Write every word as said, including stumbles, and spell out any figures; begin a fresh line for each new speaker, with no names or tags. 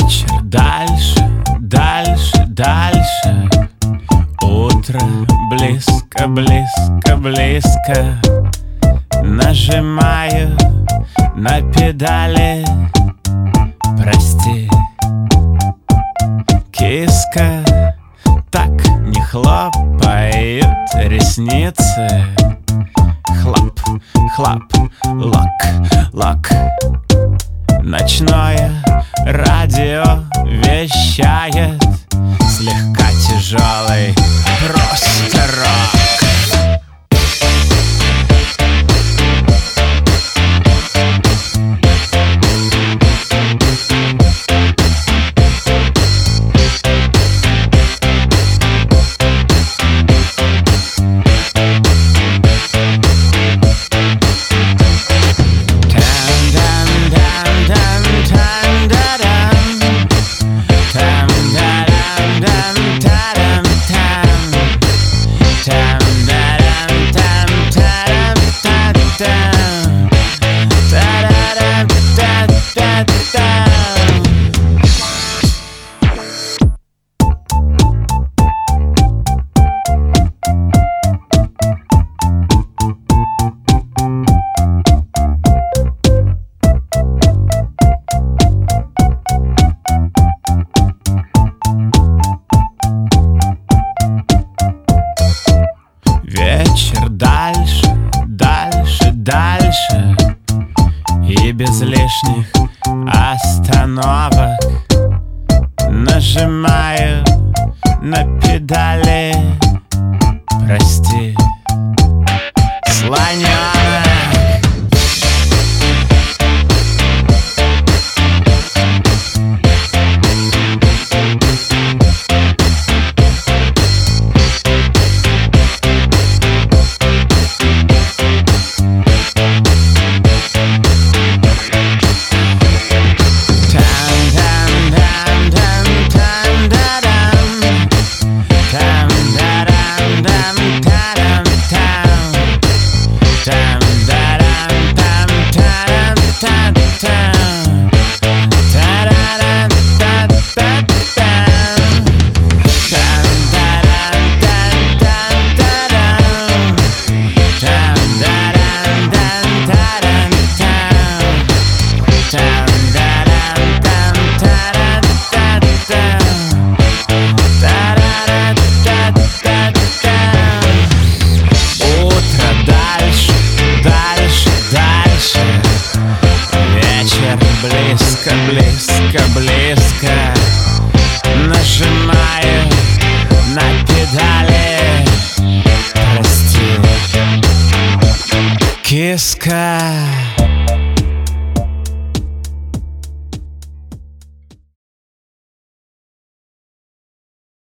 Вечер дальше, дальше, дальше. Утро близко, близко, близко. Нажимаю на педали. Прости, киска, так не хлопают ресницы. Хлоп, хлоп, лак, лак. Ночное радио вещает слегка тяжелый просто рок. Вечер дальше, дальше, дальше. И без лишних остановок нажимаю на педали. Прости, слоненок. Близко, близко, близко. Нажимаю на педали. Прости, киска.